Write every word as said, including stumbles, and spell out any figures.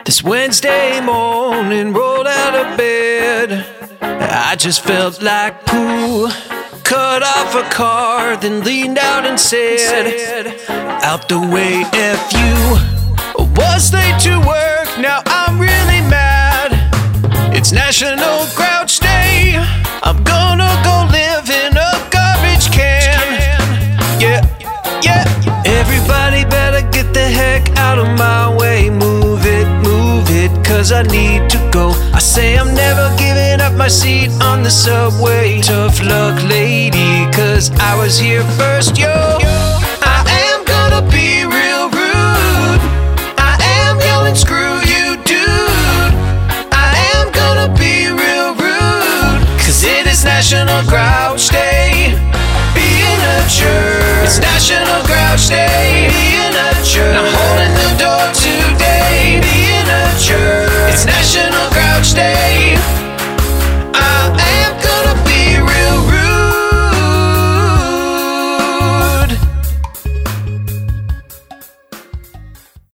This Wednesday morning, rolled out of bed, I just felt like poo. Cut off a card, then leaned out and said, out the way, F you. Was late to work, now I'm really mad. It's National Grouch Day, I'm gonna go live in a garbage can. Yeah, yeah. Everybody better get the heck out of my way. Move it, move it, cause I need to go. I say I'm never giving up my seat on the subway. Tough luck, lady, cause I was here first, yo. I am gonna be real